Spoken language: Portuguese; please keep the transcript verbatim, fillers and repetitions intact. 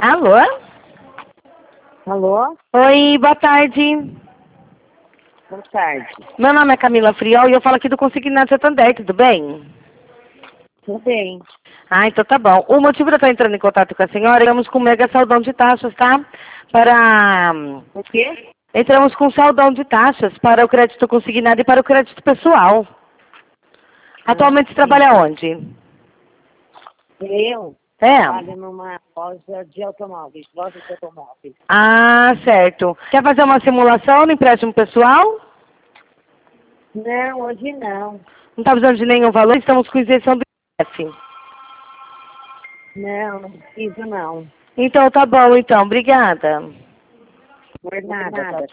Alô? Alô? Oi, boa tarde. Boa tarde. Meu nome é Camila Friol e eu falo aqui do Consignado Santander, tudo bem? Tudo bem. Ah, então tá bom. O motivo de eu estar entrando em contato com a senhora, estamos com mega saldão de taxas, tá? Para... O quê? Entramos com saldão de taxas para o crédito consignado e para o crédito pessoal. Ah, Atualmente você sim. trabalha onde? Eu É. trabalho numa loja de automóveis, loja de automóveis. Ah, certo. Quer fazer uma simulação no empréstimo pessoal? Não, hoje não. Não está precisando de nenhum valor, estamos com isenção do I F. Não, não preciso não. Então tá bom, então. Obrigada. Por nada, tá